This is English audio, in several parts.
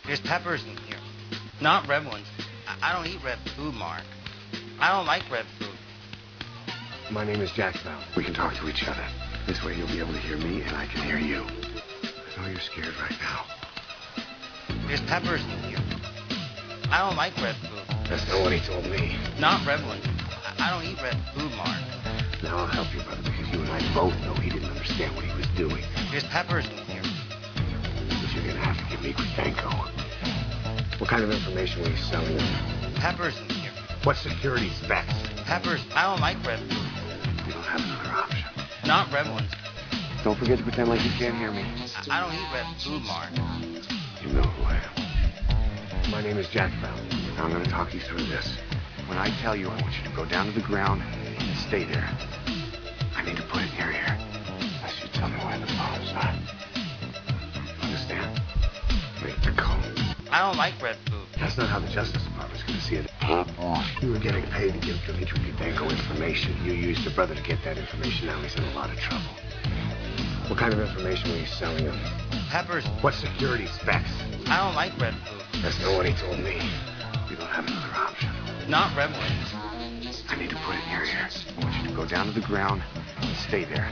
There's peppers in here. Not red ones. I don't eat red food, Mark. I don't like red food. My name is Jack Bell. We can talk to each other. This way you'll be able to hear me and I can hear you. I know you're scared right now. There's peppers in here. I don't like red food. That's not what he told me. Not red ones. I don't eat red food, Mark. Now I'll help you, brother, because you and I both know he didn't understand what he was doing. There's peppers in here. But you're gonna have to give me Crudenko. What kind of information were you selling him? Peppers in here. What security specs? Peppers. I don't like red food. You don't have another option. Not red ones. Don't forget to pretend like you can't hear me. I don't eat red food, Mark. You know who I am. My name is Jack Bell. Now I'm gonna talk you through this. When I tell you, I want you to go down to the ground and stay there. I need to put it in your ear. Unless you tell me where the bombs are. Understand? Make the call. I don't like red food. That's not how the Justice Department's gonna see it. You were getting paid to give Dimitri Crudenko information. You used your brother to get that information. Now he's in a lot of trouble. What kind of information were you selling him? Peppers. What security specs? I don't like red food. That's not what he told me. You don't have another option. Not red ones. I need to put it in your ear. I want you to go down to the ground and stay there.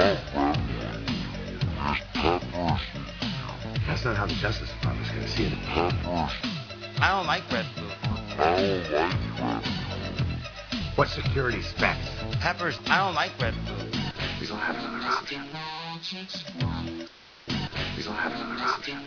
That's not how the Justice Department's gonna see it. I don't like red food. What security specs? Peppers. I don't like red food. We don't have another option. We don't have another option.